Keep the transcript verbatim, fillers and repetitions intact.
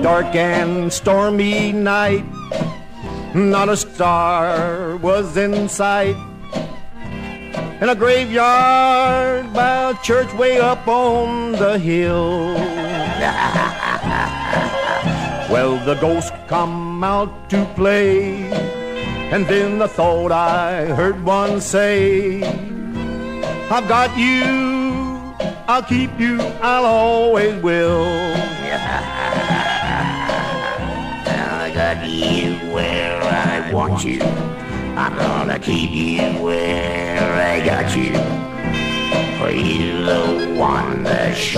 dark and stormy night. Not a star was in sight. In a graveyard by a church way up on the hill. Well, the ghost come out to play, and then I thought I heard one say, I've got you, I'll keep you, I'll always will. I got you where I want you. I'm gonna keep you where I got you. For you the one that shot